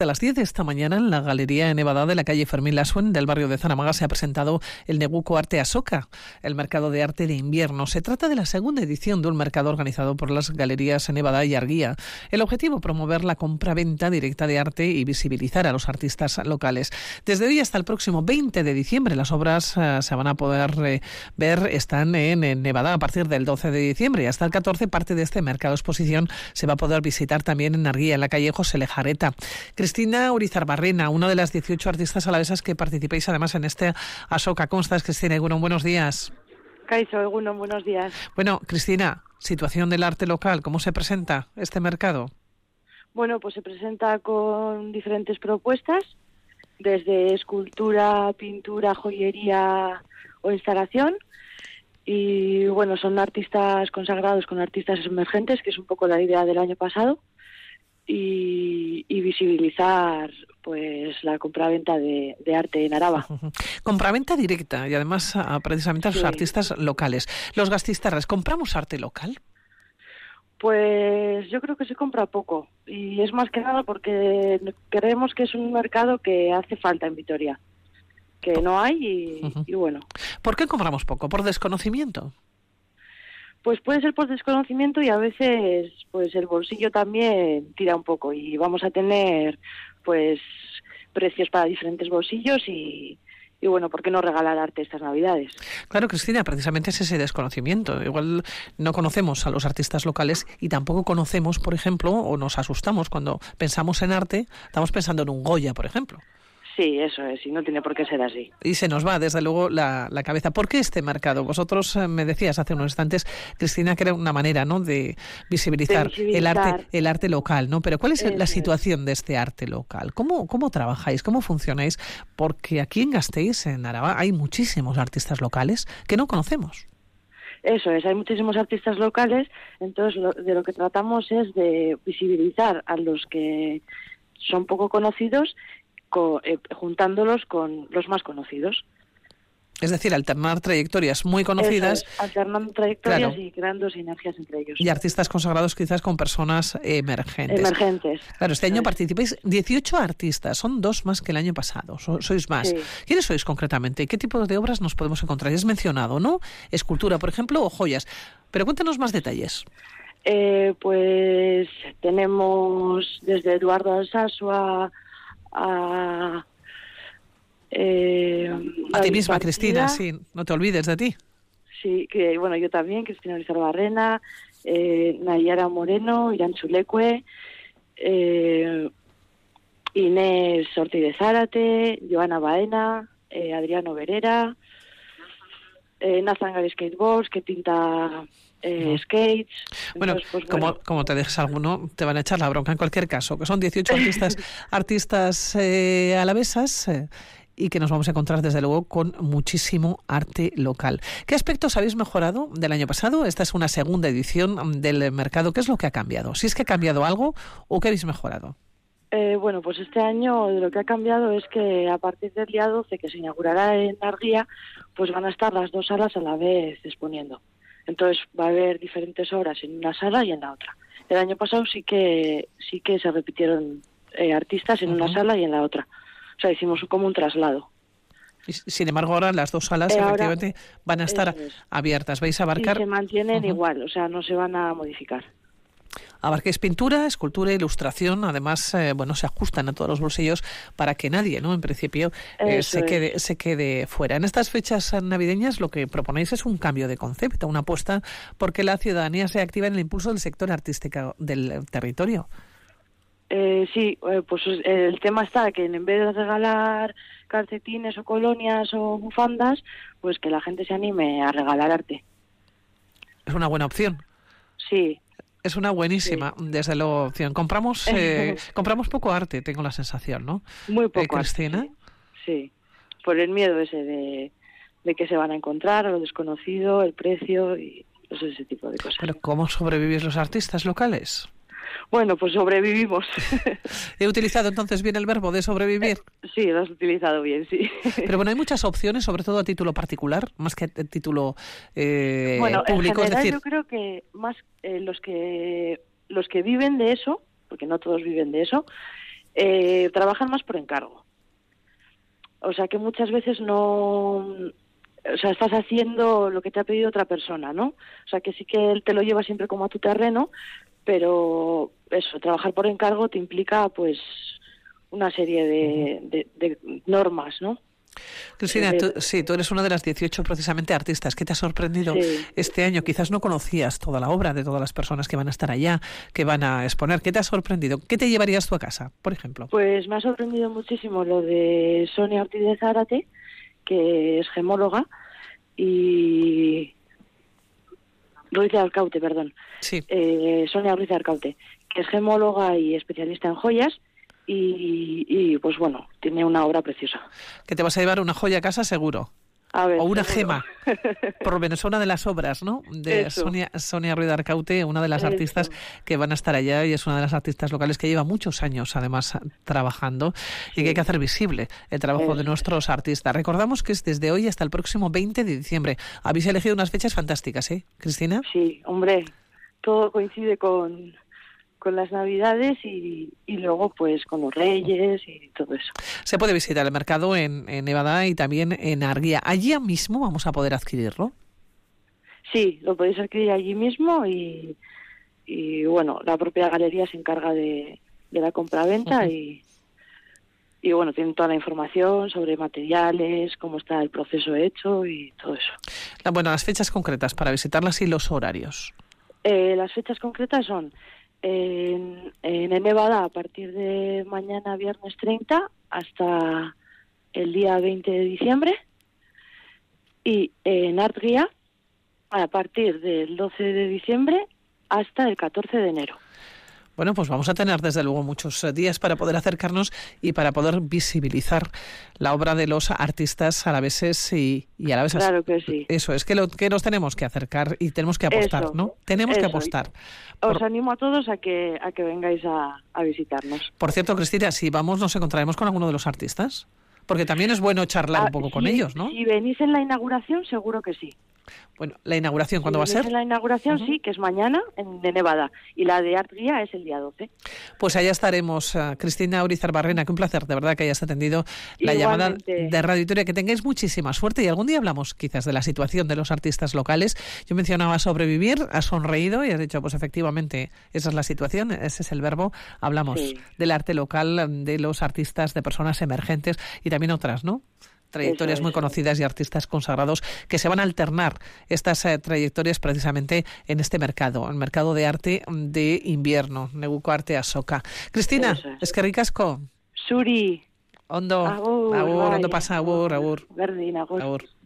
A las 10 de esta mañana, en la Galería Nevada de la calle Fermín Lasuen del barrio de Zaramaga, se ha presentado el Neguko Arte Asoka, el mercado de arte de invierno. Se trata de la segunda edición de un mercado organizado por las galerías Nevada y Arguía. El objetivo, promover la compra-venta directa de arte y visibilizar a los artistas locales. Desde hoy hasta el próximo 20 de diciembre, las obras se van a poder ver, están en Nevada a partir del 12 de diciembre y hasta el 14, parte de este mercado exposición se va a poder visitar también en Arguía, en la calle José Lejareta. Cristina Urizarbarrena, una de las 18 artistas alavesas que participáis además en este Asoka. ¿Cómo estás, Cristina? Egunon, buenos días. Kaixo, Egunon, buenos días. Bueno, Cristina, situación del arte local, ¿cómo se presenta este mercado? Bueno, pues se presenta con diferentes propuestas, desde escultura, pintura, joyería o instalación. Y bueno, son artistas consagrados con artistas emergentes, que es un poco la idea del año pasado. Y visibilizar pues la compraventa de arte en Araba. Compraventa directa y además precisamente a los artistas locales. Los gastistarras, ¿compramos arte local? Pues yo creo que se compra poco y es más que nada porque creemos que es un mercado que hace falta en Vitoria, que no hay y bueno. ¿Por qué compramos poco? ¿Por desconocimiento? Pues puede ser por desconocimiento y a veces pues el bolsillo también tira un poco y vamos a tener pues precios para diferentes bolsillos y bueno, ¿por qué no regalar arte estas Navidades? Claro, Cristina, precisamente es ese desconocimiento. Igual no conocemos a los artistas locales y tampoco conocemos, por ejemplo, o nos asustamos cuando pensamos en arte, estamos pensando en un Goya, por ejemplo. Sí, eso es, y no tiene por qué ser así. Y se nos va, desde luego, la cabeza. ¿Por qué este mercado? Vosotros me decías hace unos instantes, Cristina, que era una manera, ¿no?, de visibilizar el arte local, ¿no? Pero ¿cuál es la situación de este arte local? ¿Cómo trabajáis? ¿Cómo funcionáis? Porque aquí en Gasteiz, en Araba, hay muchísimos artistas locales que no conocemos. Eso es, hay muchísimos artistas locales, entonces de lo que tratamos es de visibilizar a los que son poco conocidos, juntándolos con los más conocidos. Es decir, alternar trayectorias muy conocidas. Alternando trayectorias, claro, y creando sinergias entre ellos. Y artistas consagrados quizás con personas emergentes. Claro, este año participáis 18 artistas, son 2 más que el año pasado, sois más. Sí. ¿Quiénes sois concretamente? ¿Qué tipo de obras nos podemos encontrar? Ya has mencionado, ¿no? Escultura, por ejemplo, o joyas. Pero cuéntanos más detalles. Pues tenemos desde Eduardo Alsasua a ti misma, Cristina, sí, no te olvides de ti. Sí, que bueno, yo también, Cristina Urizarbarrena, Nayara Moreno, Irán Chulecue, Inés Ortiz de Zárate, Joana Baena, Adriano Verera, Nathan Gary Skateboards, que pinta skates. Bueno, entonces, pues, como te dejes alguno, te van a echar la bronca en cualquier caso, que son 18 artistas alavesas y que nos vamos a encontrar desde luego con muchísimo arte local. ¿Qué aspectos habéis mejorado del año pasado? Esta es una segunda edición del mercado. ¿Qué es lo que ha cambiado? ¿Si es que ha cambiado algo o qué habéis mejorado? Bueno, pues este año lo que ha cambiado es que a partir del día 12, que se inaugurará en Arguía, pues van a estar las 2 salas a la vez exponiendo. Entonces va a haber diferentes obras en una sala y en la otra. El año pasado sí que se repitieron artistas en una sala y en la otra. O sea, hicimos como un traslado. Sin embargo, ahora las 2 salas efectivamente van a estar abiertas. ¿Vais a abarcar? Y se mantienen igual, o sea, no se van a modificar. Abarquéis pintura, escultura, ilustración, además, se ajustan a todos los bolsillos para que nadie, ¿no?, en principio, se quede fuera. En estas fechas navideñas lo que proponéis es un cambio de concepto, una apuesta porque la ciudadanía se activa en el impulso del sector artístico del territorio. Sí, pues el tema está que en vez de regalar calcetines o colonias o bufandas, pues que la gente se anime a regalar arte. Es una buena opción. Sí. Es una buenísima, desde luego, opción. Compramos poco arte, tengo la sensación, ¿no? Muy poco Cristina. Arte, sí, por el miedo ese de que se van a encontrar, lo desconocido, el precio y pues ese tipo de cosas. ¿Pero cómo sobrevivís los artistas locales? Bueno, pues sobrevivimos. ¿He utilizado entonces bien el verbo de sobrevivir? Sí, lo has utilizado bien, sí. Pero bueno, hay muchas opciones, sobre todo a título particular, más que a título público. En general, es decir, yo creo que más los que viven de eso, porque no todos viven de eso, Trabajan más por encargo. O sea que muchas veces no... O sea, estás haciendo lo que te ha pedido otra persona, ¿no? O sea que sí que él te lo lleva siempre como a tu terreno, pero eso, trabajar por encargo te implica pues una serie de normas, ¿no? Cristina, tú eres una de las 18 precisamente artistas. ¿Qué te ha sorprendido este año? Quizás no conocías toda la obra de todas las personas que van a estar allá, que van a exponer. ¿Qué te ha sorprendido? ¿Qué te llevarías tú a casa, por ejemplo? Pues me ha sorprendido muchísimo lo de Sonia Ortiz de Zárate, que es gemóloga, y Ruiz de Arcaute, perdón. Sí. Sonia Ruiz de Arcaute, que es gemóloga y especialista en joyas, y pues bueno, tiene una obra preciosa. Que te vas a llevar una joya a casa seguro. A ver, o una seguro. gema, por lo menos una de las obras, ¿no? De Sonia Ruiz de Arcaute, una de las artistas que van a estar allá, y es una de las artistas locales que lleva muchos años además trabajando, y que hay que hacer visible el trabajo de nuestros artistas. Recordamos que es desde hoy hasta el próximo 20 de diciembre. Habéis elegido unas fechas fantásticas, ¿eh, Cristina? Sí, hombre, todo coincide con las Navidades y luego pues con los Reyes y todo eso. Se puede visitar el mercado en Nevada y también en Argia. ¿Allí mismo vamos a poder adquirirlo? Sí, lo podéis adquirir allí mismo y bueno, la propia galería se encarga de la compraventa y bueno, tienen toda la información sobre materiales, cómo está el proceso hecho y todo eso. Bueno, las fechas concretas para visitarlas y los horarios. Las fechas concretas son en Nevada a partir de mañana viernes 30 hasta el día 20 de diciembre y en Argia a partir del 12 de diciembre hasta el 14 de enero. Bueno, pues vamos a tener desde luego muchos días para poder acercarnos y para poder visibilizar la obra de los artistas alaveses y alavesas. Claro que sí. Eso es, que nos tenemos que acercar y tenemos que apostar, eso, ¿no? Tenemos que apostar. Os animo a todos a que vengáis a visitarnos. Por cierto, Cristina, si vamos nos encontraremos con alguno de los artistas, porque también es bueno charlar un poco con ellos, ¿no? Si venís en la inauguración, seguro que sí. Bueno, ¿la inauguración cuándo va a ser? La inauguración sí, que es mañana de Nevada, y la de Argia es el día 12. Pues allá estaremos. Cristina Urizar Barrena, que un placer, de verdad, que hayas atendido la llamada de Radio Vitoria. Que tengáis muchísima suerte y algún día hablamos quizás de la situación de los artistas locales. Yo mencionaba sobrevivir, has sonreído y has dicho, pues efectivamente, esa es la situación, ese es el verbo. Hablamos del arte local, de los artistas, de personas emergentes y también otras, ¿no? Trayectorias muy conocidas y artistas consagrados que se van a alternar estas trayectorias precisamente en este mercado, el mercado de arte de invierno, Neguko Arte Asoka. Cristina, eskerrik asko. Zuri. Ondo, agur, ondo pasa, agur. Berdin, agur.